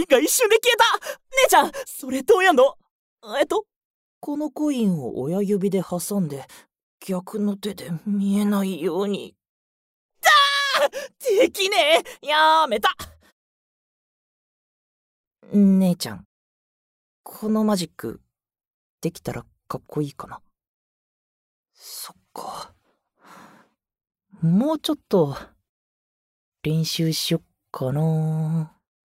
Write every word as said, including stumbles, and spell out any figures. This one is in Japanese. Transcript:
インが一瞬で消えた。姉ちゃん、それどうやんの？えっと、このコインを親指で挟んで、逆の手で見えないように。だー！できねえ！やめた。姉ちゃん、このマジック、できたらかっこいいかな。そっか。もうちょっと、練習しよっかな。